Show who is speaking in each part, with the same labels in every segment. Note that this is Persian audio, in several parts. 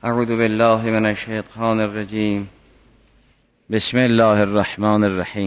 Speaker 1: اعوذ بالله من الشیطان الرجیم. بسم الله الرحمن الرحیم.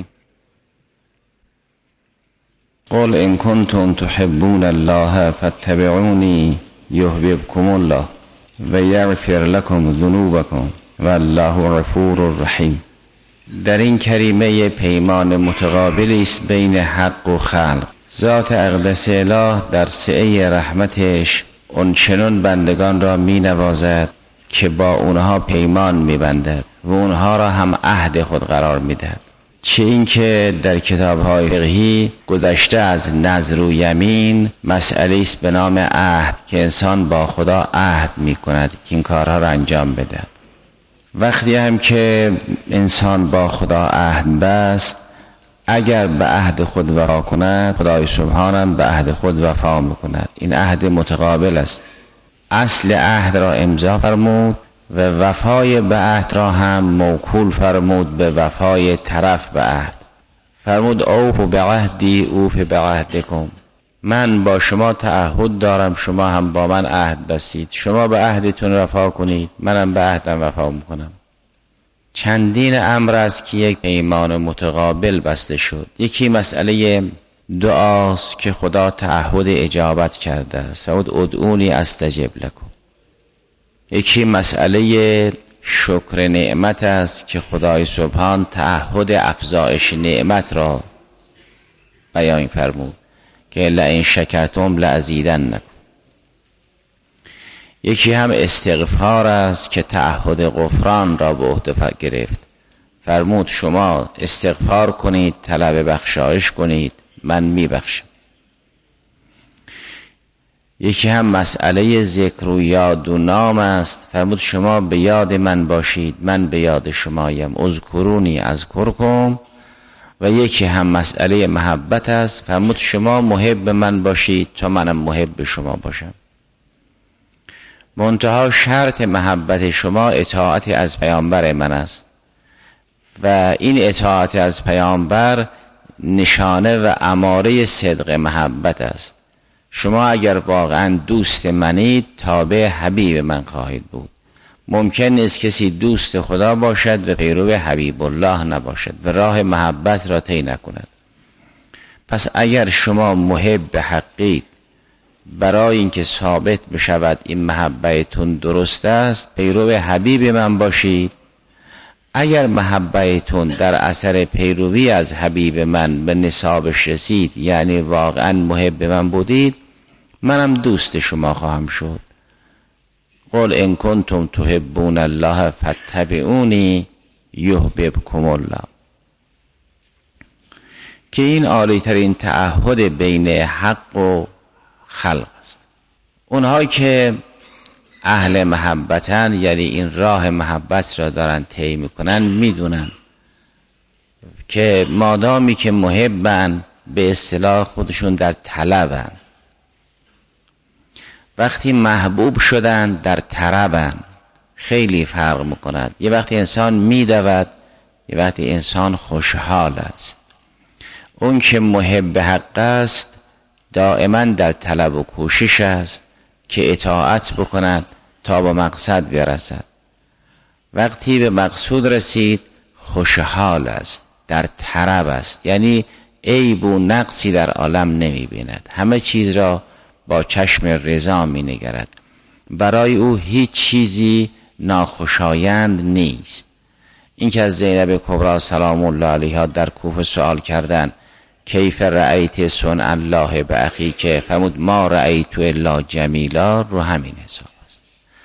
Speaker 1: قل ان کنتم تحبون الله فاتبعونی یحببکم الله و یغفر لکم ذنوبکم والله غفور رحیم. در این کریمه پیمان متقابلی است بین حق و خلق. ذات اقدس اله در سعه رحمتش اونچنان بندگان را می نوازد که با اونها پیمان می بندد و اونها را هم عهد خود قرار می دهد. چه این که در کتاب‌های فقهی گذشته از نذر و یمین مسئله است به نام عهد که انسان با خدا عهد می کند که این کارها را انجام بدهد. وقتی هم که انسان با خدا عهد بست، اگر به عهد خود وفا کند، خدای سبحان هم به عهد خود وفا میکند. این عهد متقابل است. اصل عهد را امضا فرمود و وفای به عهد را هم موکول فرمود به وفای طرف به عهد. فرمود اوفوا بعهدی اوف بعهدکم. من با شما تعهد دارم، شما هم با من عهد بستید. شما به عهدتون وفا کنید، منم به عهدم وفا میکنم. چندین امر است که یک پیمان متقابل بسته شد. یکی مسئله دعاست که خدا تعهد اجابت کرده است. فرمود ادعونی استجب لکم. یکی مسئله شکر نعمت است که خدای سبحان تعهد افزایش نعمت را بیان فرمود که لئن شکرتم لازیدنکم. یکی هم استغفار است که تعهد غفران را به عهده گرفت. فرمود شما استغفار کنید، طلب بخشایش کنید، من میبخشم. یکی هم مسئله ذکر و یاد و نام است. فرمود شما به یاد من باشید، من به یاد شمایم، اذکرونی اذکرکم. و یکی هم مسئله محبت است. فرمود شما محب من باشید تا منم محب شما باشم. منتها شرط محبت شما اطاعت از پیامبر من است و این اطاعت از پیامبر نشانه و اماره صدق محبت است. شما اگر واقعا دوست منید تابع حبیب من خواهید بود. ممکن نیست کسی دوست خدا باشد و پیرو حبیب الله نباشد و راه محبت را طی نکند. پس اگر شما محب حقید، برای اینکه ثابت بشود این محبتتون درست است، پیرو حبیب من باشید. اگر محبتتون در اثر پیروی از حبیب من به نصابش رسید، یعنی واقعا محب من بودید، منم دوست شما خواهم شد. قل ان کنتم تحبون الله فاتبعونی یحببکم الله. که این عالی ترین تعهد بین حق و خلق است. اونهایی که اهل محبتن، یعنی این راه محبت را دارن طی میکنن، میدونن که مادامی که محبن به اصطلاح خودشون در طلبن. وقتی محبوب شدن در طربن. خیلی فرق میکند. یه وقتی انسان میدود، یه وقتی انسان خوشحال است. اون که محب حق است دائما در طلب و کوشش است که اطاعت بکند تا به مقصد برسد. وقتی به مقصود رسید خوشحال است، در طرب است، یعنی عیب و نقصی در عالم نمی بیند، همه چیز را با چشم رضا می نگرد. برای او هیچ چیزی ناخوشایند نیست. این که از زینب کبری سلام الله علیها در کوفه سوال کردند کیف رأیت صنع الله به اخیک، فرمود ما رأیت الا جمیلا، رو همین حساب است.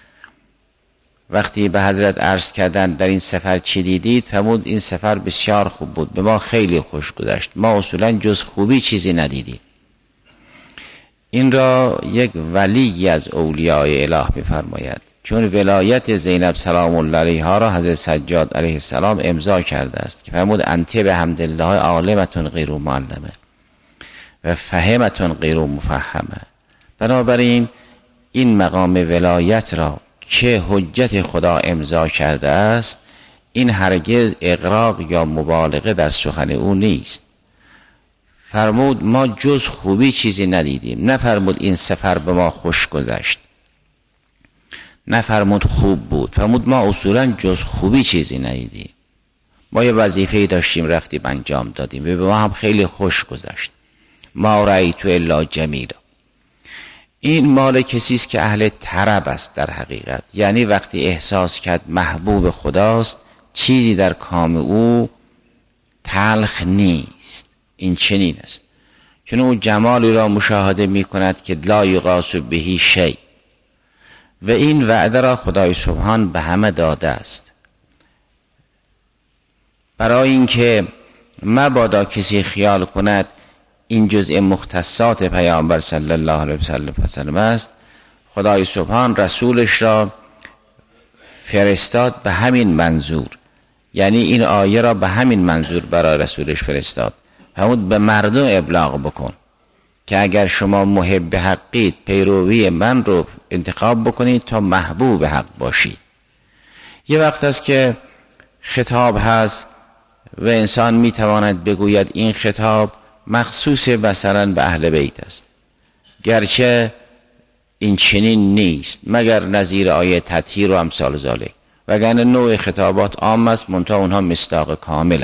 Speaker 1: وقتی به حضرت عرض کردند در این سفر چی دیدید، فرمود این سفر بسیار خوب بود، به ما خیلی خوش گذشت، ما اصولا جز خوبی چیزی ندیدیم. این را یک ولی از اولیاء اله می‌فرماید، چون ولایت زینب سلام الله علیها را حضرت سجاد علیه السلام امضا کرده است که فرمود انت به حمدالله عالمتون غیر معلمه و فهمتون غیر مفهمه. بنابراین این مقام ولایت را که حجت خدا امضا کرده است، این هرگز اغراق یا مبالغه در سخن او نیست. فرمود ما جز خوبی چیزی ندیدیم، نفرمود این سفر به ما خوش گذشت. نفرمود خوب بود، فرمود ما اصولا جز خوبی چیزی ندیدیم. ما یه وظیفه‌ای داشتیم رفتیم انجام دادیم و به ما هم خیلی خوش گذشت. ما رأیت الا جمیلا. این مال کسی است که اهل طرب است در حقیقت، یعنی وقتی احساس کرد محبوب خداست چیزی در کام او تلخ نیست. این چنین است، چون او جمالی را مشاهده می کند که لا یقاس بهی شیء و این وعده را خدای سبحان به همه داده است، برای اینکه مبادا کسی خیال کند این جزء مختصات پیامبر صلی الله علیه وسلم است. خدای سبحان رسولش را فرستاد به همین منظور، یعنی این آیه را به همین منظور برای رسولش فرستاد، همون به مردم ابلاغ بکن که اگر شما محب حقید پیروی من رو انتخاب بکنید تا محبوب حق باشید. یه وقت است که خطاب هست و انسان میتواند بگوید این خطاب مخصوص مثلا به اهل بیت است، گرچه این چنین نیست مگر نظیر آیه تطهیر و امثال ذالک، وگرنه نوع خطابات عام است منتها اونها مصداق کاملا.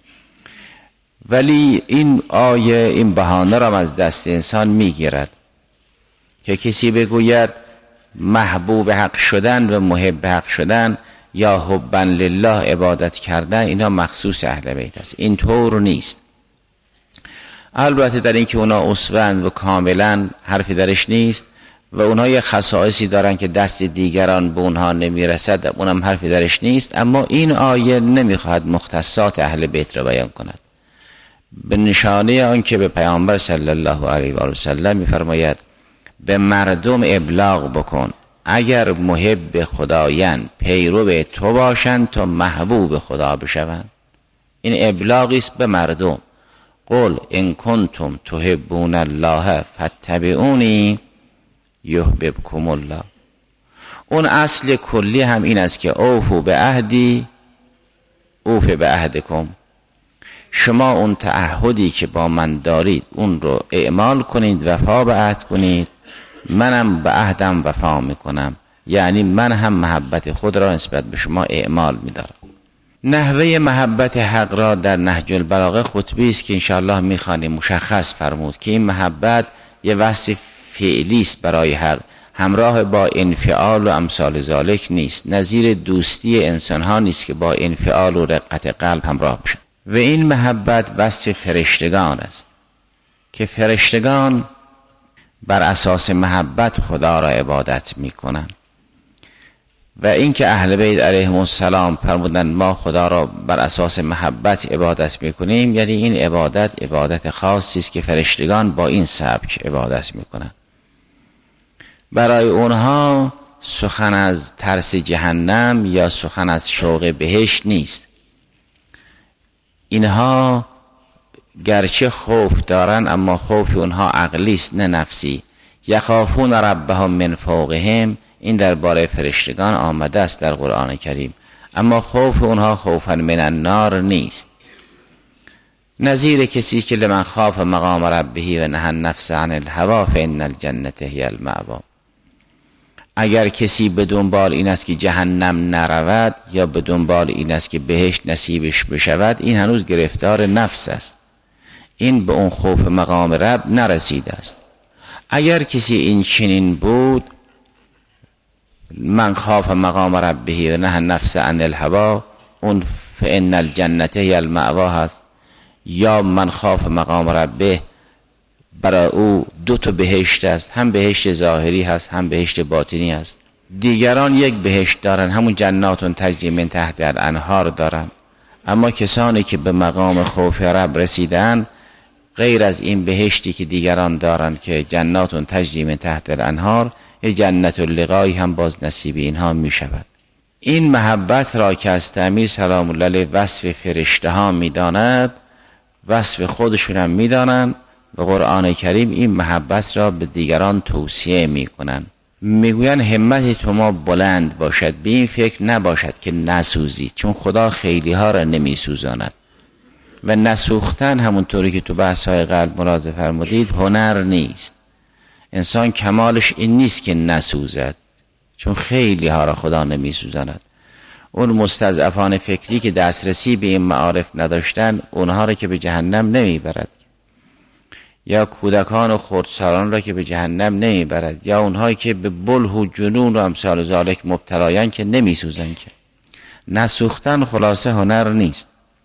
Speaker 1: ولی این آیه این بهانه را از دست انسان میگیرد که کسی بگوید محبوب حق شدن و محب حق شدن یا حبا لله عبادت کردن اینا مخصوص اهل بیت است. این طور نیست. البته در این که اونا اسوه‌اند و کاملا حرفی درش نیست و اونها یه خصائصی دارن که دست دیگران به اونها نمیرسد، اونم حرفی درش نیست، اما این آیه نمیخواهد مختصات اهل بیت را بیان کند، به نشانه آن که به پیامبر صلی الله علیه و سلم میفرماید به مردم ابلاغ بکن اگر محب خدایان پیرو تو باشند تا محبوب خدا بشوند. این ابلاغی است به مردم. قل ان کنتم تحبون الله فاتبعونی یحببکم الله. اون اصل کلی هم این است که اوفوا بعهدی اوف بعهدکم. شما اون تعهدی که با من دارید اون رو اعمال کنید، وفا به عهد کنید، منم به عهدم وفا میکنم، یعنی من هم محبت خود را نسبت به شما اعمال میدارم. نحوه محبت حق را در نهج البلاغه خطبی است که انشاءالله میخوانیم مشخص فرمود که این محبت یه وصف فعلی است برای حق، همراه با انفعال و امثال ذالک نیست، نظیر دوستی انسان ها نیست که با انفعال و رقت قلب همراه بشن. و این محبت وصف فرشتگان است که فرشتگان بر اساس محبت خدا را عبادت میکنند و این که اهل بیت علیهم السلام فرمودن ما خدا را بر اساس محبت عبادت میکنیم، یعنی این عبادت خاصی است که فرشتگان با این سبک عبادت میکنند. برای اونها سخن از ترس جهنم یا سخن از شوق بهشت نیست. اینها گرچه خوف دارن اما خوف اونها عقلی است نه نفسی. یخافون ربهم من فوقهم، این درباره فرشتگان آمده است در قرآن کریم، اما خوف اونها خوفا من النار نیست. نظیر کسی که لمن خاف مقام ربه و نهى النفس عن الهوى فان الجنة هی المأوی. اگر کسی به دنبال این است که جهنم نرود یا به دنبال این است که بهشت نصیبش بشود، این هنوز گرفتار نفس است، این به اون خوف مقام رب نرسیده است. اگر کسی این چنین بود، من خاف مقام ربه و نهى النفس عن الهوى، اون فان الجنة هی المأوی هست، یا من خاف مقام ربه برای او دو تا بهشت است، هم بهشت ظاهری هست هم بهشت باطنی است. دیگران یک بهشت دارن، همون جنات تجری من تحت الانهار دارن، اما کسانی که به مقام خوف رب رسیدن غیر از این بهشتی که دیگران دارن که جنات تجری من تحت الانهار، جنت اللقایی هم باز نصیب اینها می شود. این محبت را که از امیر سلام الله علیه وصف فرشته ها می داند، وصف خودشون هم می دانند و قرآن کریم این محبت را به دیگران توصیه می کنند. می گویند همت تو ما بلند باشد، به این فکر نباشد که نسوزید، چون خدا خیلی ها را نمی سوزاند و نسوختن همونطوری که تو بحث های قلب ملاحظه فرمودید هنر نیست. انسان کمالش این نیست که نسوزد، چون خیلی ها را خدا نمیسوزاند. اون مستضعفان فکری که دسترسی به این معارف نداشتن، اونها را که به جهنم نمیبرد، یا کودکان و خردسالان را که به جهنم نمیبرد، یا اونهایی که به بلح و جنون و امثال ذالک مبتلایان که نمیسوزن. که نسوختن خلاصه هنر نیست.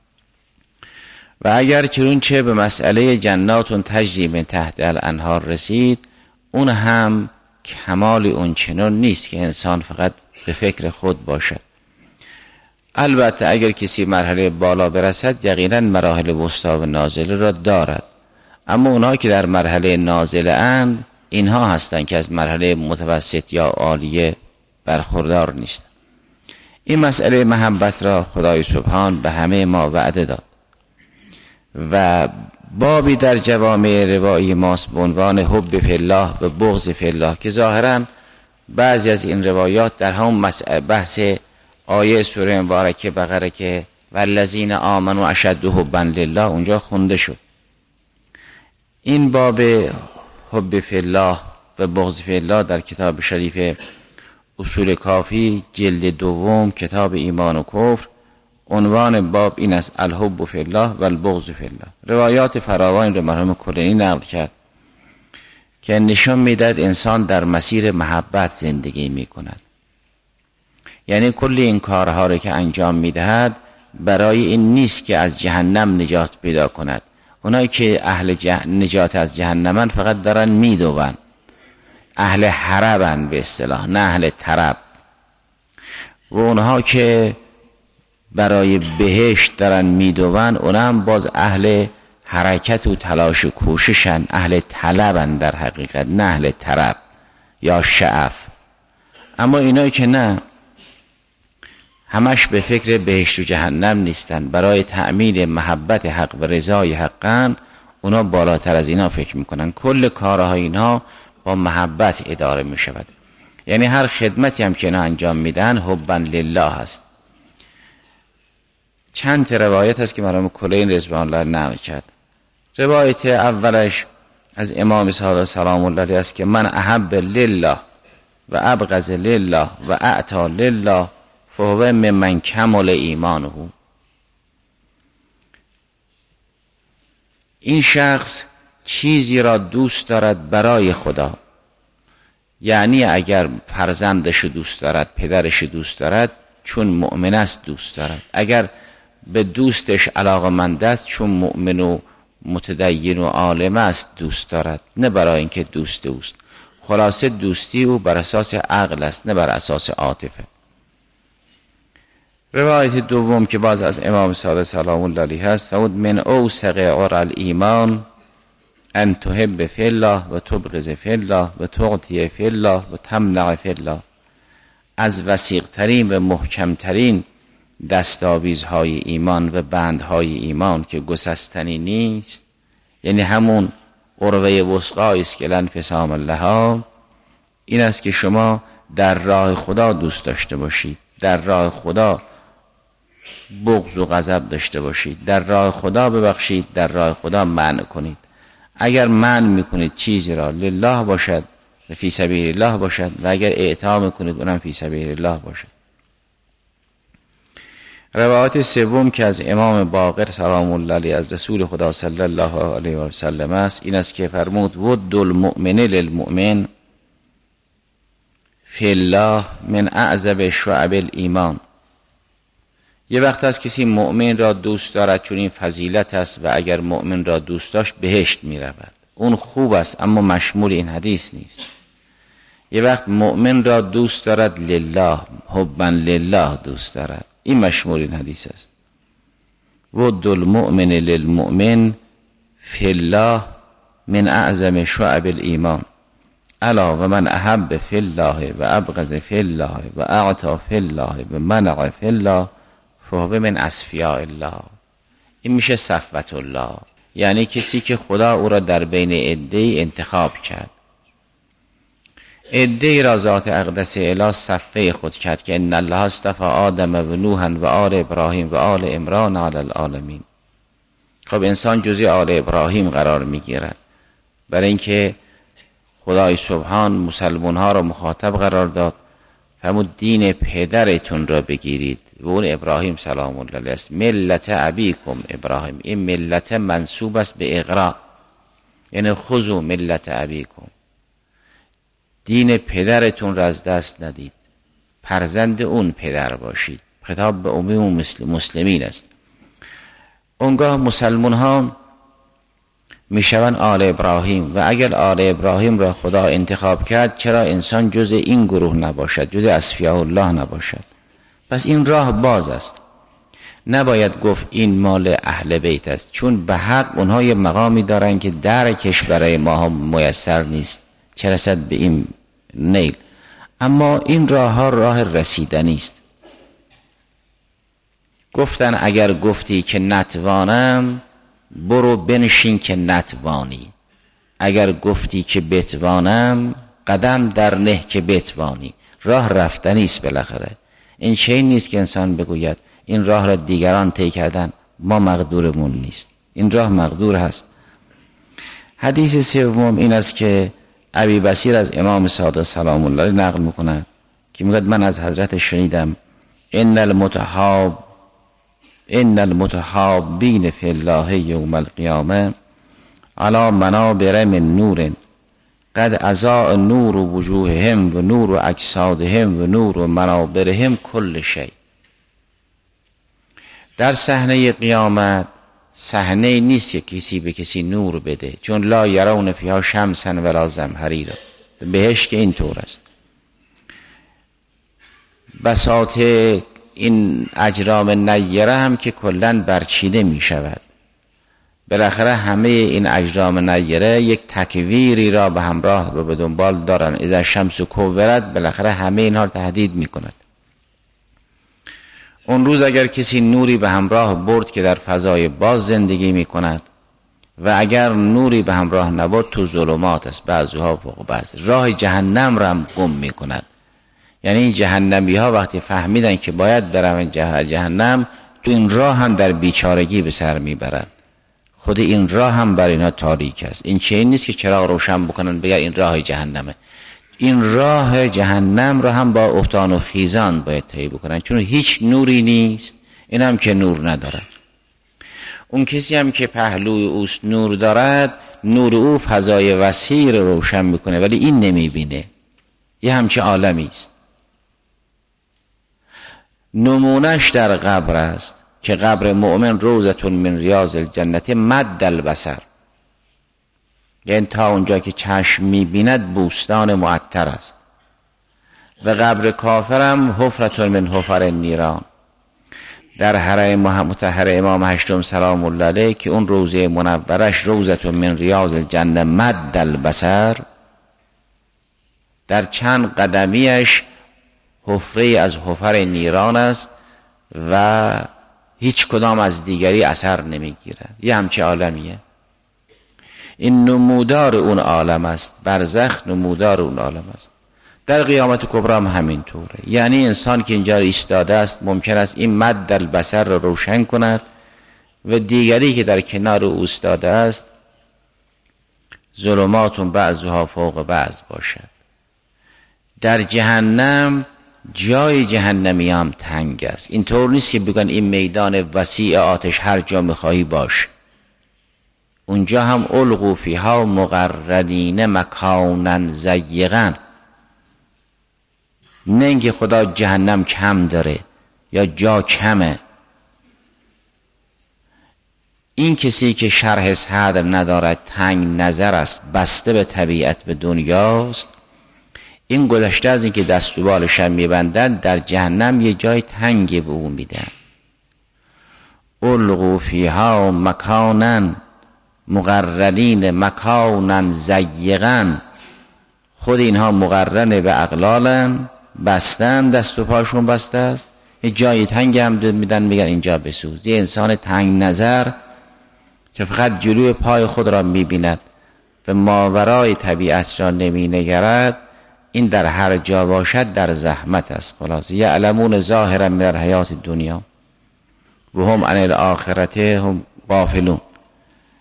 Speaker 1: و اگر چه به مسئله جناتون تجری من تحت الانهار رسید، اون هم کمال اون چنان نیست که انسان فقط به فکر خود باشد. البته اگر کسی مرحله بالا برسد، یقینا مراحل وسطا و نازله را دارد، اما اونها که در مرحله نازله اند، اینها هستند که از مرحله متوسط یا عالیه برخوردار نیست. این مسئله محبت را خدای سبحان به همه ما وعده داد و بابی در جوامع روایی ماست به عنوان حب فی الله و بغض فی الله، که ظاهرا بعضی از این روایات در همون بحث آیه سوره مبارکه بقره که والذین آمنوا اشد حبا لله اونجا خونده شد. این باب حب فی الله و بغض فی الله در کتاب شریف اصول کافی جلد دوم کتاب ایمان و کفر، عنوان باب این است: الحب فی الله و البغض فی الله. روایات فراوان را مرحوم کلینی نقل کرد که نشان میدهد انسان در مسیر محبت زندگی میکند. یعنی کل این کارها را که انجام میدهد برای این نیست که از جهنم نجات پیدا کند. اونایی که اهل نجات از جهنمن فقط دارن میدوون، اهل حربن به اصطلاح، نه اهل طرب. و اونها که برای بهشت دارن میدوون، اونها هم باز اهل حرکت و تلاش و کوششن، اهل طلبن در حقیقت، نه اهل طرب یا شعف. اما اینایی که نه، همش به فکر بهشت و جهنم نیستن، برای تأمین محبت حق و رضای حقن، اونا بالاتر از اینا فکر میکنن. کل کارهای اینا با محبت اداره میشود. یعنی هر خدمتی هم که اینا انجام میدن حبا لله هست. چند روایت هست که مرحوم کلین رضوان الله نقل کرد. روایت اولش از امام صادق سلام الله علیه است که من احب لله و ابغض لله و اعطى لله فهو ممن کمل ایمانه. این شخص چیزی را دوست دارد برای خدا، یعنی اگر فرزندش دوست دارد، پدرش دوست دارد، چون مؤمن است دوست دارد. اگر به دوستش علاقمند است، چون مؤمن و متدین و عالم است دوست دارد، نه برای اینکه دوست اوست. خلاصه دوستی او بر اساس عقل است، نه بر اساس عاطفه. روایت دوم که باز از امام صادق سلام الله علیه هست، فرمود من اوثق عرى الایمان ان تحب فی الله و تبغض فی الله و تعطی فی الله و تمنع فی الله. از وثیق‌ترین و محکم‌ترین دستاویزهای ایمان و بندهای ایمان که گسستنی نیست، یعنی همون عروه وثقی است که لانفصام لها، این است که شما در راه خدا دوست داشته باشید، در راه خدا بغض و غضب داشته باشید، در راه خدا ببخشید، در راه خدا منع کنید. اگر منع میکنید چیزی را لله باشد و فی سبیل الله باشد، و اگر اعطا میکنید اونم فی سبیل الله باشد. روایت سوم که از امام باقر سلام الله علیه از رسول خدا صلی الله علیه و سلم است، این است که فرمود ود المؤمن للمؤمن فی الله من اعظم شعب الایمان. یه وقت از کسی مؤمن را دوست دارد چون این فضیلت است، و اگر مؤمن را دوست داشت بهشت می رود. اون خوب است اما مشمول این حدیث نیست. یه وقت مؤمن را دوست دارد لله، حبا لله دوست دارد، این مشمول این حدیث است. ود المؤمن للمؤمن فی الله من اعظم شعب الایمان الا و من احب فی الله و ابغض فی الله و اعطى فی الله و منع فی الله فهو من اصفیاء الله. این میشه صفوت الله، یعنی کسی که خدا او را در بین عده‌ای انتخاب کرد. عده‌ای را ذات اقدس اله صفه خود کرد که ان الله اصطفى آدم و نوحا و آل ابراهیم و آل عمران علی العالمین. خب انسان جزء آل ابراهیم قرار میگیرد، برای اینکه خدای سبحان مسلمان ها را مخاطب قرار داد فرمود دین پدرتون را بگیرید و اون ابراهیم سلام الله علیه است. ملت ابیکم ابراهیم، این ملت منسوب است به اقرا، یعنی خذوا ملت ابیکم، دین پدرتون را از دست ندید، فرزند اون پدر باشید. خطاب به عموم مسلمین است. اونگاه مسلمان ها میشوند آل ابراهیم، و اگر آل ابراهیم را خدا انتخاب کرد چرا انسان جز این گروه نباشد، جز اصفیاء الله نباشد؟ پس این راه باز است. نباید گفت این مال اهل بیت است، چون به حق اونها یه مقامی دارن که درکش برای ما هم میسر نیست چه رسد به این نیل. اما این راه ها راه رسیدنی است. گفتن اگر گفتی که نتوانم برو بنشین که نتوانی، اگر گفتی که بتوانم قدم در نه که بتوانی. راه رفتنی است بالاخره. این چیزی نیست که انسان بگوید این راه را دیگران طی کردن ما مقدورمون نیست. این راه مقدور هست. حدیث سوم این است که ابی بصیر از امام صادق سلام الله علیه نقل میکند که میگه من از حضرت شنیدم ان المتحابین فی الله یوم القیامه علی منابر من نور قد اضاء نور وجوههم و نور اجسادهم و نور منابرهم کل شیء. در صحنه قیامت صحنه نیست که کسی به کسی نور بده، چون لا یرون فیها شمسا ولا زمهریرا. بهشت که اینطور است. بساط این اجرام نیره هم که کلن برچیده می شود. بالاخره همه این اجرام نیره یک تکویری را به همراه و به دنبال دارن. اذا شمس کورت بالاخره همه اینها را تهدید می کند. اون روز اگر کسی نوری به همراه برد که در فضای باز زندگی می کند و اگر نوری به همراه نبرد تو ظلمات است، بعضها فوق بعض. راه جهنم را هم گم می کند. یعنی این جهنمی ها وقتی فهمیدن که باید برن جهنم، تو این راه هم در بیچارگی به سر میبرن. خود این راه هم بر اینا تاریک است. این چیزی نیست که چراغ روشن بکنن بگن این راه جهنمه. این راه جهنم را هم با افتان و خیزان باید طی بکنن، چون هیچ نوری نیست. این هم که نور ندارد. اون کسی هم که پهلوی اوست نور دارد، نور او فضای وسیع رو روشن میکنه، ولی این نمیبینه. یه همچه عالمی است. نمونش در قبر است که قبر مؤمن روضة من ریاض الجنة مد البصر، یعنی تا اونجا که چشم میبیند بوستان معطر است. و قبر کافرم حفرة من حفر النیران. در حرم مطهر امام هشتم سلام الله علیه که اون روضه منورش روضة من ریاض الجنة مد البصر، در چند قدمیش حفره از حفر نیران است و هیچ کدام از دیگری اثر نمیگیرد. یه همچه عالمیه. این نمودار اون عالم است. برزخ نمودار اون عالم است. در قیامت کبری هم همین طوره. یعنی انسان که اینجا ایستاده است ممکن است این مد البصر رو روشن کند و دیگری که در کنار او ایستاده است ظلمات بعضها فوق بعض باشد. در جهنم جای جهنمی هم تنگ است. اینطور نیست که بگن این میدان وسیع آتش هر جا میخواهی باش. اونجا هم القوا فیها مقرنین مکانا ضیقا. نه اینکه خدا جهنم کم داره یا جا کمه. این کسی که شرح صدر ندارد، تنگ نظر است، بسته به طبیعت به دنیاست، این گذشته از اینکه دست و بالش هم میبندن در جهنم یه جای تنگی به اون میدن. القوا فیها مکانا مقرنین مکانا ضیقا. خود اینها مقرن به اغلالن، بستن، دست و پاشون بسته است. یه جای تنگ هم میدن میگن اینجا بسوز. یه انسان تنگ نظر که فقط جلوی پای خود را میبیند و ماورای طبیعت را نمینگرد، این در هر جا باشد در زحمت است. خلاصه یعلمون ظاهرا من الحیات الدنیا و هم عن الاخرت هم غافلون.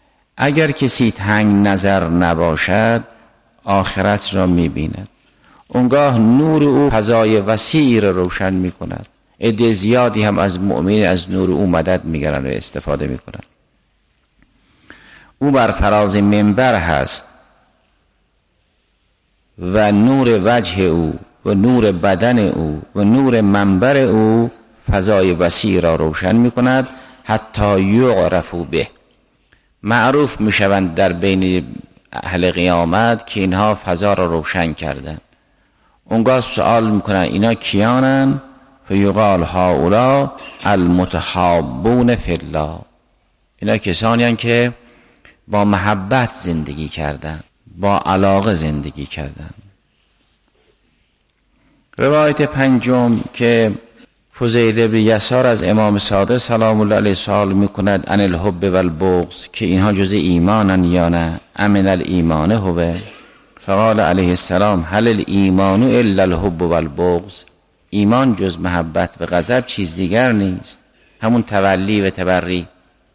Speaker 1: اگر کسی تنگ نظر نباشد آخرت را میبیند. اونگاه نور او فضای وسیعی را روشن می کند. عده زیادی هم از مؤمنین از نور او مدد می گیرند و استفاده می کنند. او بر فراز منبر هست و نور وجه او و نور بدن او و نور منبر او فضای وسیع را روشن می کند حتی یعرف به، معروف می شوند در بین اهل قیامت که اینها فضا را روشن کردند. اونگاه سوال می کنند اینا کیانن؟ فیقال هؤلاء المتحابون فی الله، اینا کسانی هستند که با محبت زندگی کردن، با علاقه زندگی کردن. روایت پنجم که فضیل بن یسار از امام صادق سلام الله علیه سوال میکند عن الحب و البغض، که اینها جز ایمانن یا نه، امن الایمان هو، فقال علیه السلام هل الایمان الا الحب و البغض، ایمان جز محبت و غضب چیز دیگر نیست، همون تولی و تبری.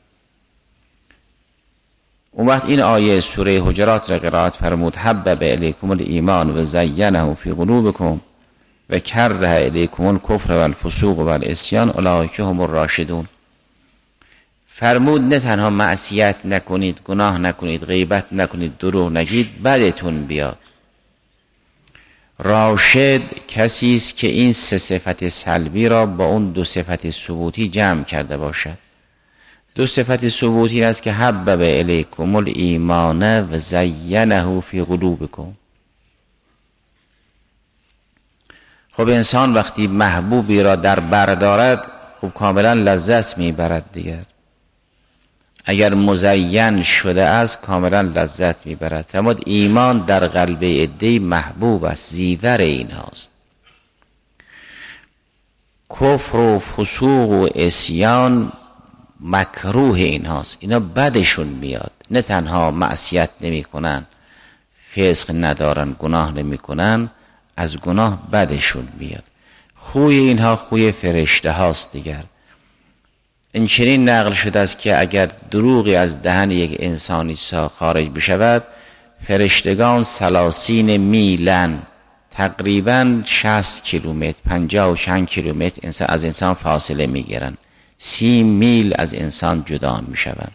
Speaker 1: اون وقت این آیه سوره حجرات را قرائت فرمود حبب الیکم الایمان و زینه فی قلوبکم و کره الیکم الکفر و الفسوق و العصیان اولئک هم الراشدون. فرمود نه تنها معصیت نکنید، گناه نکنید، غیبت نکنید، دروغ نگید، بدتون بیاد. راشد کسی است که این سه صفت سلبی را با اون دو صفت ثبوتی جمع کرده باشد. دو صفت ثبوتی است که حبب الیکم الایمان و زینه فی قلوبکم. خب انسان وقتی محبوبی را در بر دارد خب کاملا لذت میبرد دیگر. اگر مزین شده است کاملا لذت میبرد. فرمود ایمان در قلب عده محبوب است، زیور این هاست. کفر و فسوق و عصیان مکروه این هاست، اینا بدشون میاد. نه تنها معصیت نمی کنن، فسق ندارن، گناه نمی کنن، از گناه بدشون میاد. خوی اینها خوی فرشته هاست دیگر. این چنین نقل شده است که اگر دروغی از دهن یک انسانی خارج بشود، فرشتگان 30 میلن، تقریبا 60 کیلومتر، 50 و چند کیلومتر از انسان فاصله میگیرن، 30 میل از انسان جدا میشوند.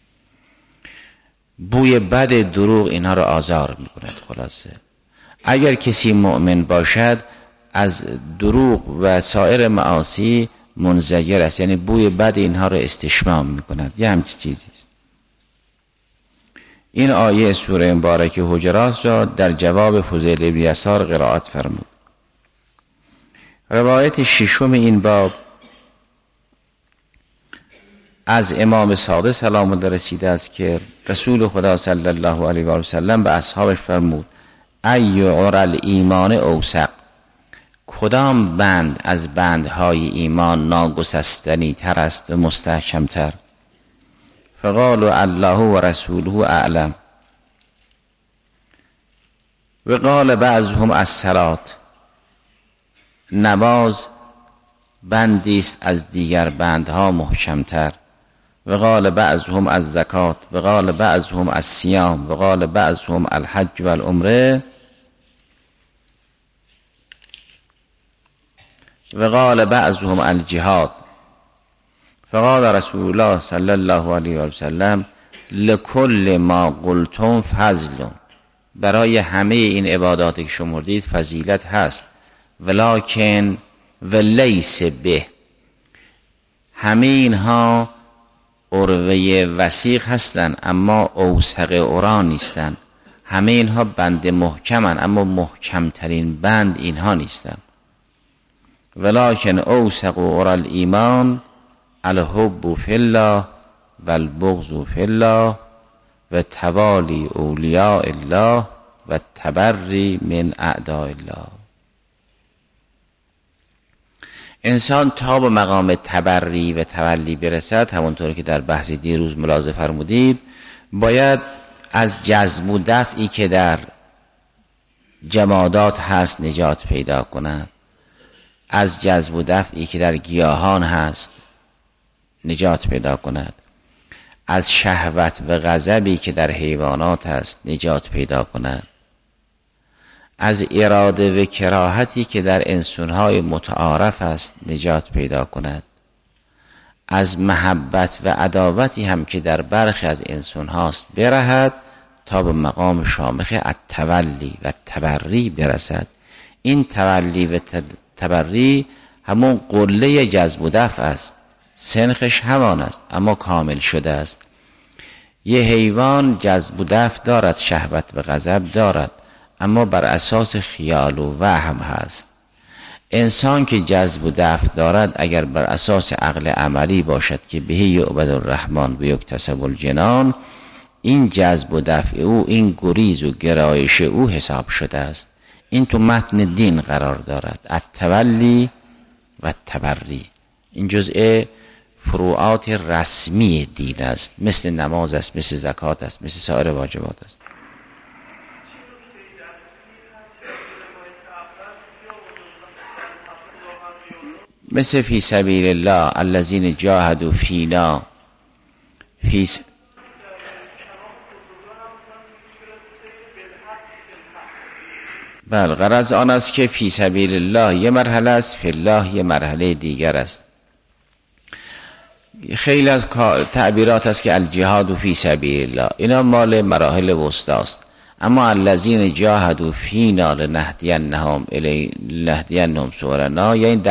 Speaker 1: بوی بد دروغ اینها را آزار میکند. خلاصه اگر کسی مؤمن باشد از دروغ و سایر معاصی منزجر است، یعنی بوی بد اینها را استشمام میکند. یه همچی چیزی است. این آیه سوره مبارکه حجرات را در جواب فضیل بن یسار قرائت فرمود. روایت ششم این باب از امام صادق سلام الله رسیده است که رسول خدا صلی الله علیه و سلم به اصحابش فرمود ای عرى الایمان اوثق، کدام بند از بندهای ایمان ناگسستنی تر است و مستحکم تر؟ فقالوا الله و رسوله اعلم. و قال بعضهم الصلاة، نماز بندی است از دیگر بندها محکمتر. و قال بعضهم الزکات، و قال بعضهم الصیام، و قال بعضهم الحج و العمره، و قال بعضهم الجهاد. فقال رسول الله صلی الله علیه و سلم لکل ما قلتم فضل، برای همه این عباداتی که شمردید فضیلت هست. ولکن و لیس به، همه اینها عروه وثیق هستند اما اوثق عرا نیستند. همه اینها بند محکمند اما محکمترین بند اینها نیستند. ولکن اوثق عرى الایمان الحب فی الله و البغض فی الله و توالی اولیاء الله و تبری من اعداء الله. انسان تا به مقام تبری و تولی برسد، همونطور که در بحث دیروز ملاحظه فرمودید، باید از جذب و دفعی که در جمادات هست نجات پیدا کند، از جذب و دفعی که در گیاهان هست نجات پیدا کند، از شهوت و غضبی که در حیوانات هست نجات پیدا کند، از اراده و کراهتی که در انسانهای متعارف است نجات پیدا کند، از محبت و عداوتی هم که در برخی از انسان هاست برهد تا به مقام شامخ التولی و تبری برسد. این تولی و تبری همون قله جذب و دفع است، سنخش همان است اما کامل شده است. یه حیوان جذب و دفع دارد، شهوت و غضب دارد، اما بر اساس خیال و وهم هست. انسان که جذب و دفع دارد اگر بر اساس عقل عملی باشد که بهی یعبد الرحمن و یکتسب الجنان، این جذب و دفع او، این گریز و گرایش او حساب شده است. این تو متن دین قرار دارد، التولی و التبری. این جزء فروعات رسمی دین است، مثل نماز است، مثل زکات است، مثل سایر واجبات است. مثل فی سبیل الله الذین جاهدوا فینا بله، غرض آن است که فی سبیل الله یه مرحله است، فی الله یه مرحله دیگر است. خیلی از تعبیرات است که الجهاد فی سبیل الله، اینا مال مراحل وسطی است. اما الذین جاهدوا فینا لنهدینهم سبلنا، یعنی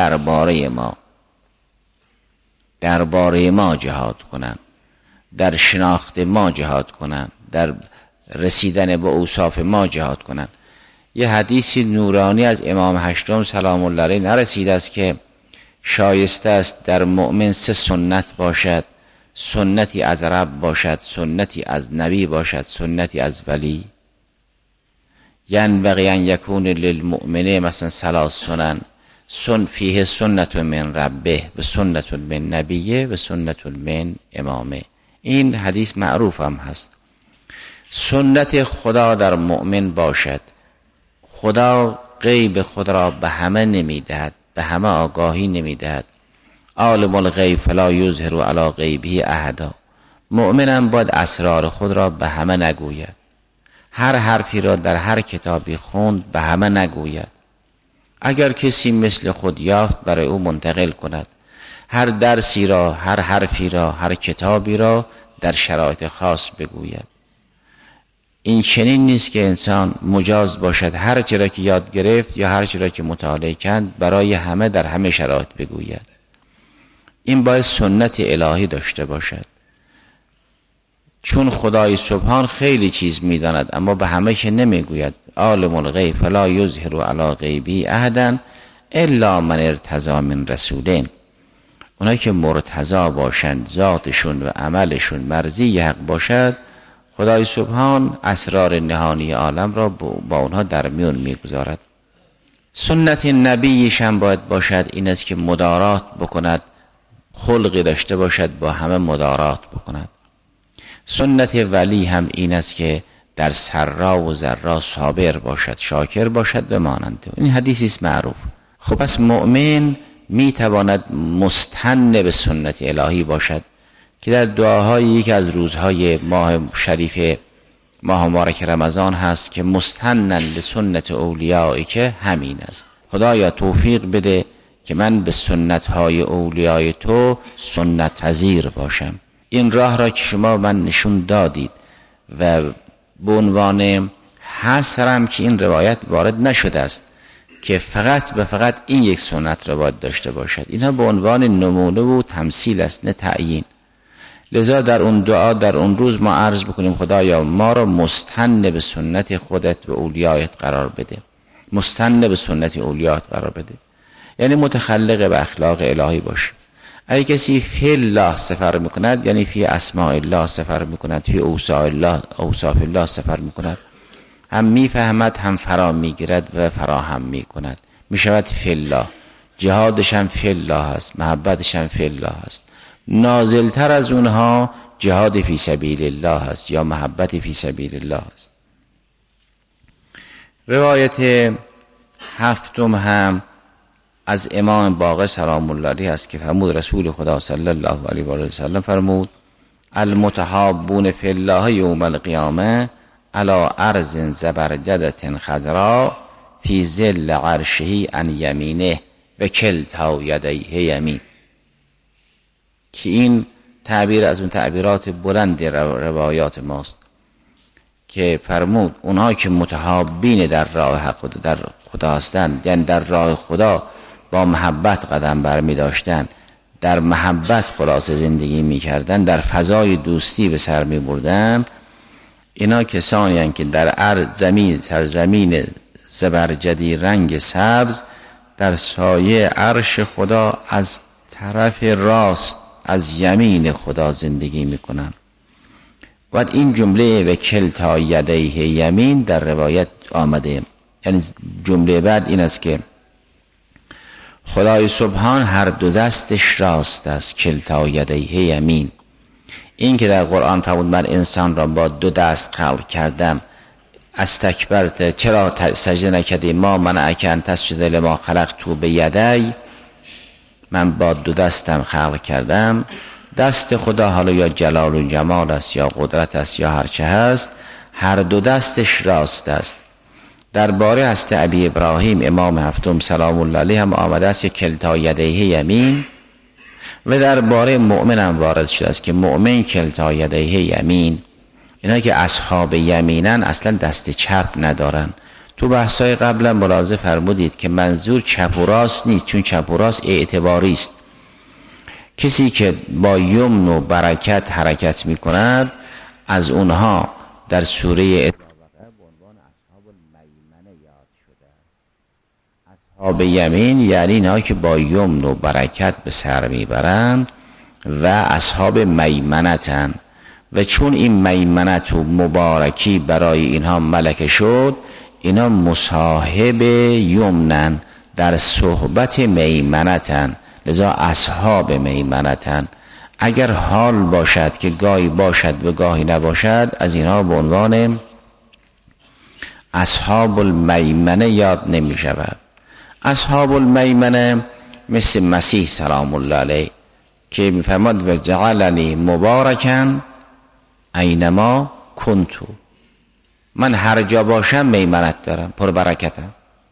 Speaker 1: درباره ما جهاد کنن، در شناخت ما جهاد کنن، در رسیدن به اوصاف ما جهاد کنن. یه حدیث نورانی از امام هشتم سلام الله علیه نرسیده است که شایسته است در مؤمن 3 سنت باشد: سنتی از رب باشد، سنتی از نبی باشد، سنتی از ولی. ینبغی ان یکون للمؤمن مثلا 3 سنن فیه سنت من ربه و سنت من نبیه و سنت من امامه. این حدیث معروف هم هست. سنت خدا در مؤمن باشد. خدا غیب خود را به همه نمیدهد، به همه آگاهی نمیدهد. عالم الغیب فلا یظهر علی غیبه احدا. مؤمنم باید اسرار خود را به همه نگوید. هر حرفی را در هر کتابی خوند به همه نگوید. اگر کسی مثل خود یافت برای او منتقل کند. هر درسی را، هر حرفی را، هر کتابی را در شرایط خاص بگوید. این چنین نیست که انسان مجاز باشد هر چی را که یاد گرفت یا هر چی را که مطالعه کرد برای همه در همه شرایط بگوید. این باید سنت الهی داشته باشد. چون خدای سبحان خیلی چیز میداند اما به همه که نمیگوید. عالم الغیب فلا یظهر علی غیبه احدا الا من ارتضی من رسولین. اونایی که مرتضی باشند، ذاتشون و عملشون مرضی حق باشد، خدای سبحان اسرار نهانی عالم را با اونها در میون میگذارد. سنت نبیش هم باید باشد این است که مدارات بکند، خلقی داشته باشد با همه مدارات بکند. سنت ولی هم این است که در سرا و ضرا صابر باشد، شاکر باشد و مانند. این حدیثی است معروف. خب پس مؤمن میتواند مستن به سنت الهی باشد که در دعاهای که از روزهای ماه شریف ماه مبارک رمضان هست که مستنن به سنت اولیایی که همین است. خدایا توفیق بده که من به سنتهای اولیای تو سنت پذیر باشم. این راه را که شما من نشون دادید و به عنوان حسرم که این روایت وارد نشده است که فقط این یک سنت را باید داشته باشد. اینها به عنوان نمونه و تمثیل است، نه تعیین. لذا در اون دعا در اون روز ما عرض بکنیم خدایا ما را مستن به سنت خودت و اولیایت قرار بده. مستن به سنت اولیایت قرار بده یعنی متخلق به اخلاق الهی باشه. اگه کسی فی الله سفر میکند یعنی فی اسماء الله سفر میکند، فی اوصاف الله سفر میکند، هم میفهمد هم فرا میگیرد و فراهم میکند، میشود فی الله. جهادش هم فی الله هست، محبتش هم فی الله هست. نازلتر از اونها جهاد فی سبیل الله هست یا محبت فی سبیل الله هست. روایت 7 هم از امام باقر سلام الله علیه است که فرمود رسول خدا صلی الله علیه و آله و سلم فرمود المتحابون فی الله یوم القیامه علی ارض زبرجدة خضراء فی ظل عرشه عن یمینه و کلتا یدیه یمین، که این تعبیر از اون تعبیرات بلند روایات ماست که فرمود اونها که متحابین در راه خدا هستند، یعنی در راه خدا با محبت قدم برمی داشتن، در محبت خلاص زندگی می کردن، در فضای دوستی به سر می بردن، اینا کسانی هستند که در سرزمین زبرجدی رنگ سبز در سایه عرش خدا از طرف راست از یمین خدا زندگی می کنن. و این جمله و کلتا یدیه یمین در روایت آمده، یعنی جمله بعد این است که خدای سبحان هر دو دستش راست است، کلتا یدیه یمین. این که در قرآن فرمود من انسان را با دو دست خلق کردم، استکبرت چرا سجده نکردی، ما منعک ان تسجد لما خلقت بیدی، من با دو دستم خلق کردم. دست خدا حالا یا جلال و جمال است یا قدرت است یا هرچه هست، هر دو دستش راست است. درباره حضرت ابی ابراهیم امام هفتم سلام الله علیه هم آمده است که کلتا یدیه یمین، و درباره مؤمن هم وارد شده است که مؤمن کلتا یدیه یمین. اینا که اصحاب یمینن اصلا دست چپ ندارن. تو بحثای قبلا ملاحظه فرمودید که منظور چپ و راست نیست، چون چپ و راست اعتباری است. کسی که با یمن و برکت حرکت می کند از اونها در سوره به عنوان اصحاب المیمنه یاد شده. اصحاب یمین یعنی اینها که با یمن و برکت به سر می برند و اصحاب میمنتن، و چون این میمنت و مبارکی برای اینها ملکه شد، اینا مصاحب یمنن، در صحبت میمنتن، لذا اصحاب میمنتن. اگر حال باشد که گاهی باشد و گاهی نباشد، از اینها به عنوان اصحاب المیمنه یاد نمی شود. اصحاب المیمنه مثل مسیح سلام الله علیه که می فرماد و جعلنی مبارکن اینما کنتو، من هر جا باشم میمنت دارم، پر برکتم.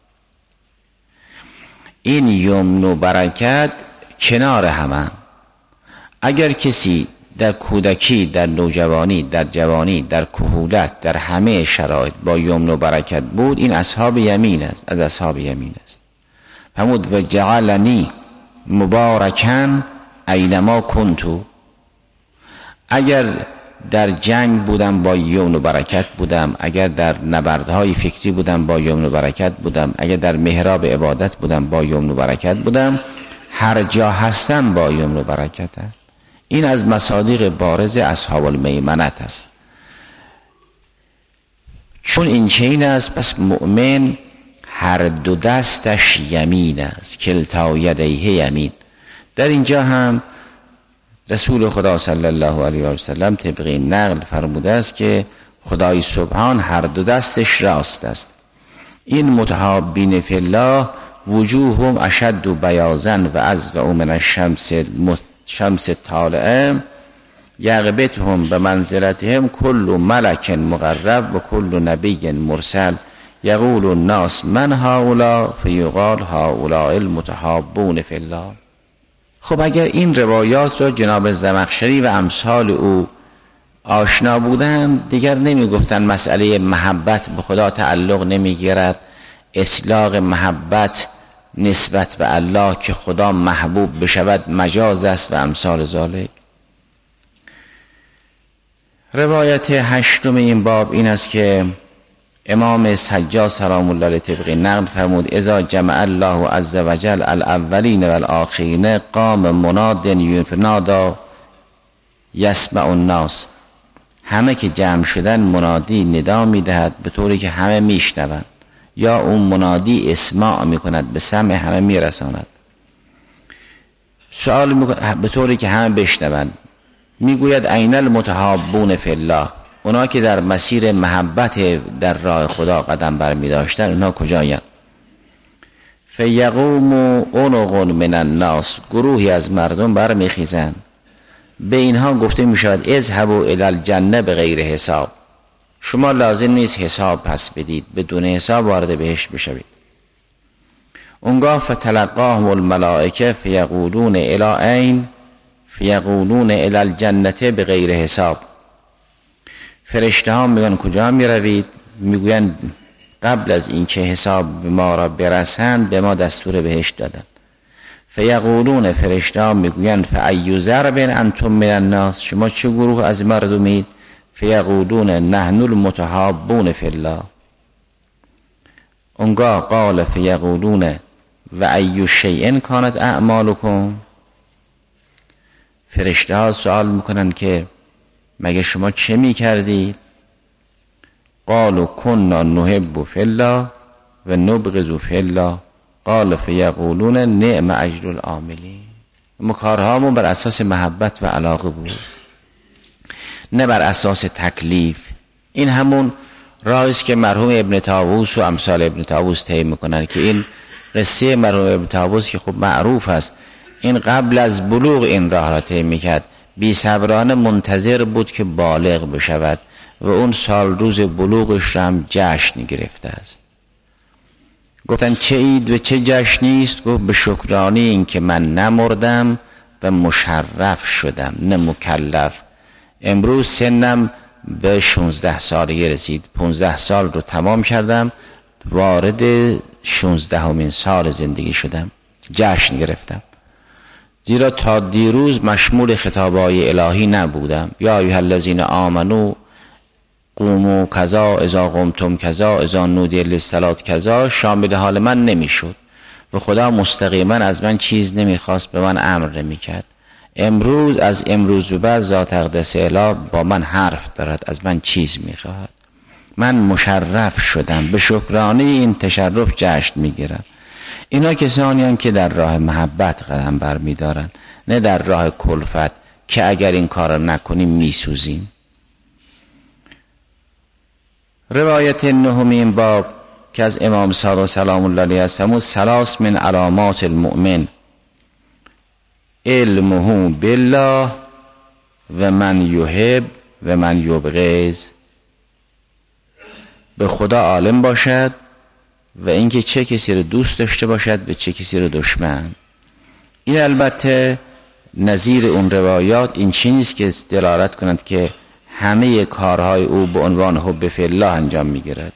Speaker 1: این یمن و برکت کنار همه. اگر کسی در کودکی، در نوجوانی، در جوانی، در کهولت، در همه شرایط با یمن و برکت بود، این اصحاب یمین است، از اصحاب یمین است. فرمود و جعلنی مبارکن اینما کنتو. اگر در جنگ بودم با یمن و برکت بودم، اگر در نبردهای فکری بودم با یمن و برکت بودم، اگر در محراب عبادت بودم با یمن و برکت بودم، هر جا هستم با یمن و برکت. این از مصادیق بارز اصحاب المیمنت است. چون این چین است، پس مؤمن هر دو دستش یمین است، کلتا یدیه یمین. در اینجا هم رسول خدا صلی الله علیه و سلم طبق نقل فرموده است که خدای سبحان هر دو دستش راست است. این متحابین فی الله وجوههم اشد بیاضا و اضوء من الشمس طالعه یغبطهم بمنزلتهم کل ملک مقرب و کل نبی مرسل یقول الناس من هؤلاء فیقال هؤلاء المتحابون فی الله. خب اگر این روایات را جناب زمخشری و امثال او آشنا بودند، دیگر نمی گفتن مسئله محبت به خدا تعلق نمی گیرد، اطلاق محبت نسبت به الله که خدا محبوب بشود مجاز است و امثال ذالک. روایت هشتم این باب این است که امام سجاد سلام الله علیه طبق نقل فرمود اذا جمع الله عز وجل الاولین و الاخرین قام مناد یفنادا یسمع الناس. همه که جمع شدن منادی ندا میدهد به طوری که همه میشنوند، یا اون منادی اسماع میکند به سمع همه میرساند. سوال میکند به طوری که همه بشنوند، میگوید این المتحابون فی الله، اونا که در مسیر محبت در راه خدا قدم برمی داشتن، اونا کجایند؟ فیقوم عنق من الناس، گروهی از مردم برمی خیزند. به اینها گفته می شود اذهبوا الی الجنه بغیر حساب، شما لازم نیست حساب پس بدید، بدون حساب وارد بهشت بشوید. اونگاه فتلقاهم الملائکه فیقولون الی این فیقولون الی الجنه بغیر حساب. فرشته ها میگن کجا میروید؟ میگوین قبل از اینکه حساب به ما را برسند به ما دستور بهشت دادن. فیقولون فرشته ها میگوین فای ضرب انتم من الناس، شما چه گروه از مردمید؟ فیقولون نحن المتحابون فی الله. اونگاه قال فیقولون و ای شیء کانت اعمالکم، فرشته ها سوال میکنن که مگه شما چه میکردید؟ قالوا كنا نحب فی الله و نبغض فی الله قال فیقولون نعم اجر العاملین. ما کارهامون بر اساس محبت و علاقه بود، نه بر اساس تکلیف. این همون راهی است که مرحوم ابن طاووس و امثال ابن طاووس طی میکنن که این قصه مرحوم ابن طاووس که خب معروف است، این قبل از بلوغ این راه را طی میکرد، بی صبرانه منتظر بود که بالغ بشود و اون سال روز بلوغش را هم جشن گرفته است. گفتن چه عید و چه جشنی است؟ گفت به شکرانی این که من نمردم و مشرف شدم نه مکلف. امروز سنم به 16 سالگی رسید، 15 سال رو تمام کردم، وارد 16مین سال زندگی شدم، جشن گرفتم. زیرا تا دیروز مشمول خطابای الهی نبودم. یا ایها الذین آمنو قوموا کذا اذا قمتم کذا اذا نودی للصلاة کذا شامل حال من نمیشد و خدا مستقیما از من چیز نمیخواست، به من امر نمیکرد. امروز از امروز به بعد ذات اقدس اله با من حرف دارد، از من چیز میخواهد. من مشرف شدم، به شکرانه این تشرف جشن میگیرم. اینا کسانی هستند که در راه محبت قدم برمیدارن، نه در راه کلفت که اگر این کار نکنیم میسوزیم. روایت نهمین باب که از امام صادق سلام الله علیه است فرمود ثلاث من علامات المؤمن علمه بالله و من یحب و من یبغض. به خدا عالم باشد و اینکه چه کسی رو دوست داشته باشد و چه کسی رو دشمن. این البته نظیر اون روایات این چیزی نیست که دلالت کنند که همه کارهای او به عنوان حب فی الله انجام میگیرد.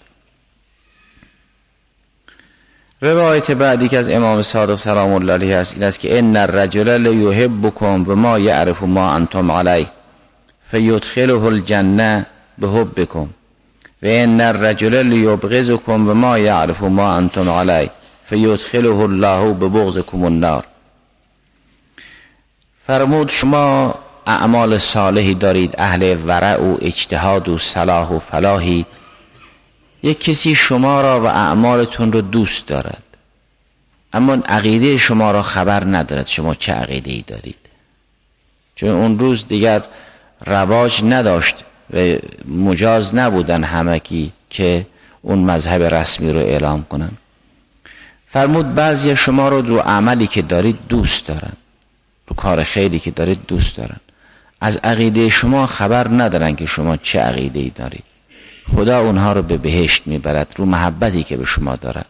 Speaker 1: روایت بعدی که از امام صادق سلام الله علیه است این است که ان الرجل لیحبکم و ما یعرف ما انتم علیه فیدخله الجنه بحبکم و ان الرجل لیبغضکم و ما یعرف ما انتم علیه فیدخله الله ببغضکم النار. فرمود شما اعمال صالحی دارید، اهل ورع و اجتهاد و صلاح و فلاحی، یک کسی شما را و اعمالتون رو دوست دارد اما عقیده شما را خبر ندارد شما چه عقیده‌ای دارید، چون اون روز دیگر رواج نداشت و مجاز نبودن همگی که اون مذهب رسمی رو اعلام کنن. فرمود بعضی شما رو عملی که دارید دوست دارن، رو کار خیری که دارید دوست دارن، از عقیده شما خبر ندارن که شما چه عقیده‌ای دارید. خدا اونها رو به بهشت میبرد رو محبتی که به شما دارن.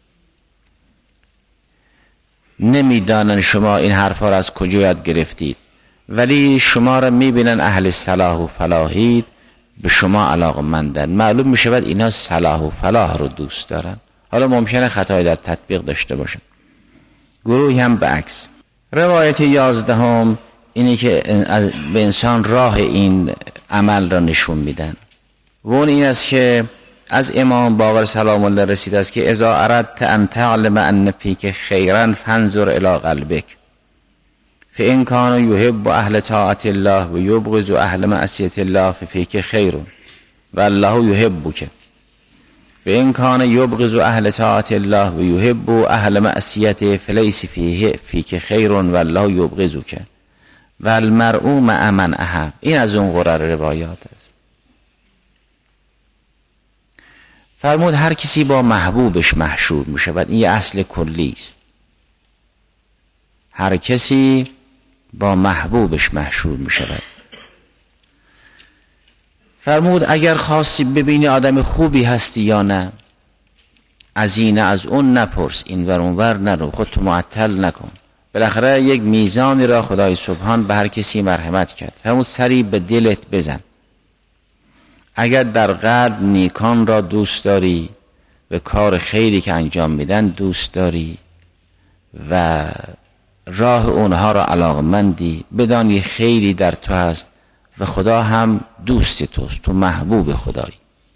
Speaker 1: نمیدانن شما این حرفا رو از کجا یاد گرفتید، ولی شما رو میبینن اهل صلاح و فلاحید، به شما علاقه‌مندن. معلوم میشود اینا صلاح و فلاح رو دوست دارن. حالا ممکنه خطایی در تطبیق داشته باشن. گروهی هم به عکس. روایت 11 اینی که به انسان راه این عمل را نشون میدن و اون این است که از امام باقر سلام الله رسید است که اذا اردت ان تعلم ان فیک خیرا فانظر الی قلبک فان کان یحب اهل طاعت الله و یبغض اهل معصیت الله ففیک خیر و الله یحبک و ان کان یبغض اهل طاعت الله و یحب اهل معصیت فلیس فیک خیر و الله یبغضک و المرء مع من احب. این از اون قرار روایات است. فرمود هر کسی با محبوبش محشور می شود. این یه اصل کلی است. هر کسی با محبوبش محشور می شود. فرمود اگر خواستی ببینی آدم خوبی هستی یا نه، از این از اون نپرس، این ور اون ور نرو، خودتو معطل نکن. بالاخره یک میزانی را خدای سبحان به هر کسی مرحمت کرد. همون سری به دلت بزن. اگر در قلب نیکان را دوست داری و کار خیری که انجام میدن دوست داری و راه اونها را علاقمندی، بدان یه خیری در تو هست و خدا هم دوست توست، تو محبوب خدایی.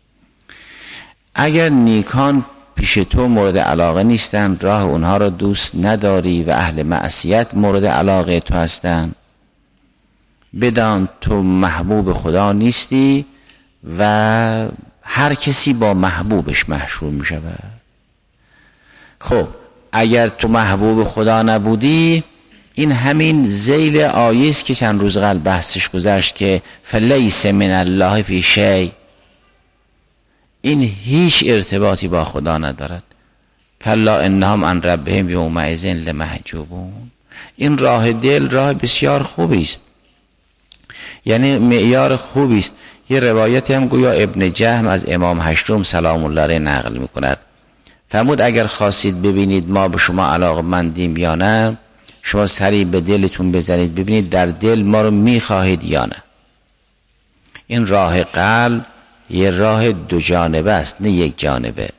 Speaker 1: اگر نیکان پیش تو مورد علاقه نیستن، راه اونها را دوست نداری و اهل معصیت مورد علاقه تو هستن، بدان تو محبوب خدا نیستی و هر کسی با محبوبش محشور می شود. خب اگر تو محبوب خدا نبودی، این همین ذیل آیه است که چند روز قبل بحثش گذشت که فلیس من الله فی شیء، این هیچ ارتباطی با خدا ندارد. کلا انهم عن ربهم یومئذ لمحجوبون. این راه دل راه بسیار خوبی است، یعنی معیار خوبی است. یه روایتی هم گویا ابن جهم از امام هشتم سلام الله علیه نقل میکند، فرمود اگر خواستید ببینید ما به شما علاقمندیم یا نه، شما سری به دلتون بزنید ببینید در دل ما رو میخواهید یا نه. این راه قلب یه راه دو جانبه است، نه یک جانبه.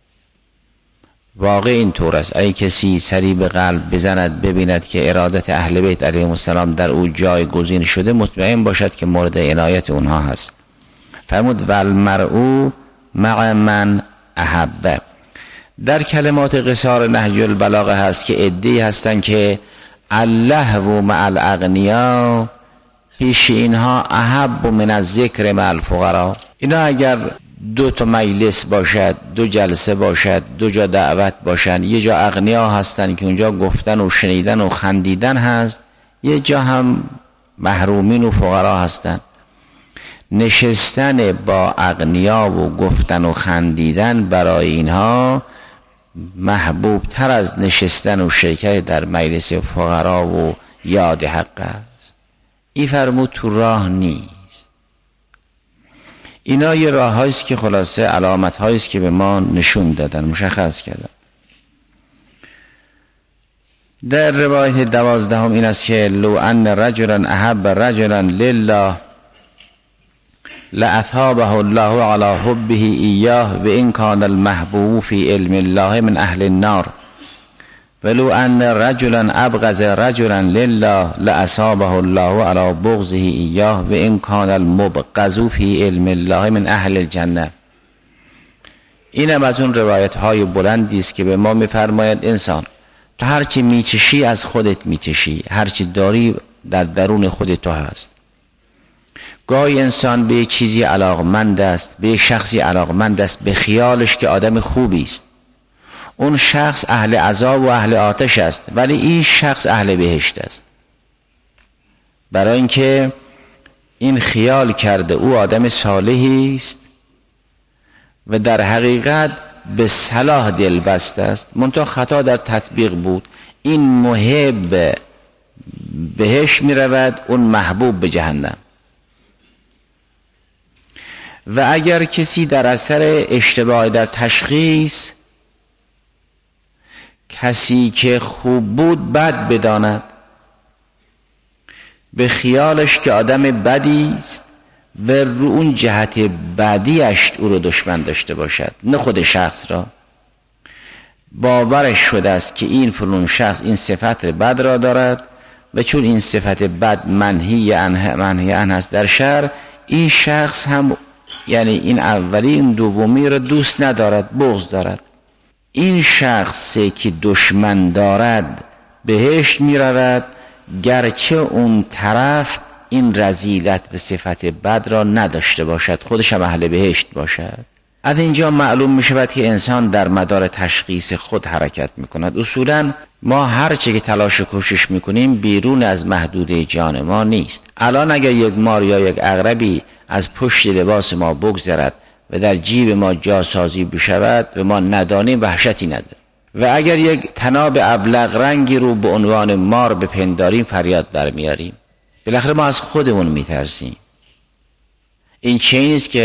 Speaker 1: واقع این طور است. اگه کسی سری به قلب بزند ببیند که ارادت اهل بیت علیهم السلام در او جایگزین شده، مطمئن باشد که مورد عنایت اونها هست. فرمود والمرء مع من احب. در کلمات قصار نهج البلاغه هست که عده‌ای هستن که اللهو مع الاغنیا پیش اینها احب من الذکر مع الفقرا. اینا اگر دو تا مجلس باشد، دو جلسه باشد، دو جا دعوت باشن، یه جا اغنیا هستن که اونجا گفتن و شنیدن و خندیدن هست، یه جا هم محرومین و فقرا هستن، نشستن با اغنیا و گفتن و خندیدن برای اینها محبوب تر از نشستن و شرکت در مجلس فقرا و یاد حق است. این فرمود تو راه نیست. اینا یه راه هاییست که خلاصه علامت هاییست که به ما نشون دادن، مشخص کردن. در روایت 12 این است که لو ان رجلا احب رجلا لله لأثابه الله على حبه ایاه و این کان المحبوب فی علم الله من اهل النار ولو ان رجلا ابغض رجلا لله لأصابه الله على بغضه ایاه و این کان المبغض فی علم الله من اهل الجنه. اینم از اون روایت های بلندی است که به ما میفرماید انسان تو هرچی میچشی از خودت میچشی، هرچی داری در درون خودت تو هست. گاهی انسان به چیزی علاقمند است، به شخصی علاقمند است به خیالش که آدم خوبی است. اون شخص اهل عذاب و اهل آتش است، ولی این شخص اهل بهشت است. برای اینکه این خیال کرده او آدم صالحی است و در حقیقت به صلاح دل بسته است، منتها خطا در تطبیق بود. این محب بهشت می رود، اون محبوب به جهنم. و اگر کسی در اثر اشتباه در تشخیص کسی که خوب بود بد بداند، به خیالش که آدم بدی است و رو اون جهت بدیش او رو دشمن داشته باشد، نه خود شخص را، باورش شده است که این فلان شخص این صفت بد را دارد و چون این صفت بد منهی عنه است در شرع، این شخص هم یعنی این اولی این دومی را دوست ندارد، بغض دارد. این شخصی که دشمن دارد بهشت می رود، گرچه اون طرف این رذیلت و صفت بد را نداشته باشد، خودش هم اهل بهشت باشد. از اینجا معلوم می شود که انسان در مدار تشخیص خود حرکت می کند. اصولا ما هر چه که تلاش و کوشش می کنیم بیرون از محدوده جان ما نیست. الان اگر یک مار یا یک عقربی از پشت لباس ما بگذرد و در جیب ما جاسازی بشود و ما ندانیم، وحشتی نداره. و اگر یک طناب ابلق رنگی رو به عنوان مار بپنداریم، فریاد برمیاریم. بالاخره ما از خودمون میترسیم. این چه نیست که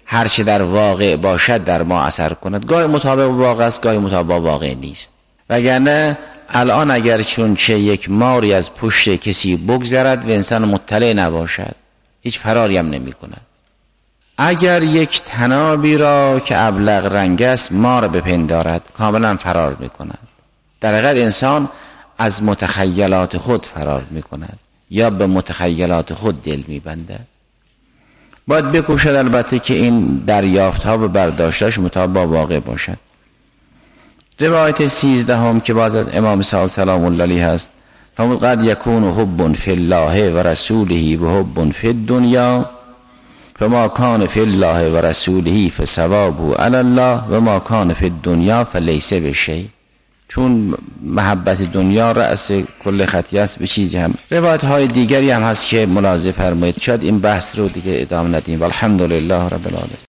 Speaker 1: هر چه در واقع باشد در ما اثر کند. گاهی مطابق واقع است، گاهی مطابق واقع نیست. وگرنه الان اگر چون چه یک ماری از پشت کسی بگذرد و انسان مطلع نباشد، هیچ فراری هم نمی کند. اگر یک تنابی را که ابلق رنگ است مار بپندارد، کاملا فرار می کند. در حقیقت انسان از متخیلات خود فرار می کند یا به متخیلات خود دل می بندد. باید بکوشد البته که این دریافت ها و برداشتاش مطابق با واقع باشد. روایت 13 که باز از امام صادق سلام الله علیه هست، فرمود قد یکون حب فی الله و رسوله و حب فی الدنیا فما کان فی الله و رسوله فثوابه علی الله و ما کان فی الدنیا فلیس بشیء. چون محبت دنیا رأس کل خطیه است، به چیزی هم. روایت های دیگری هم هست که ملاحظه فرمایید. شاید این بحث رو دیگه ادامه ندیم. والحمدلله رب العالمین.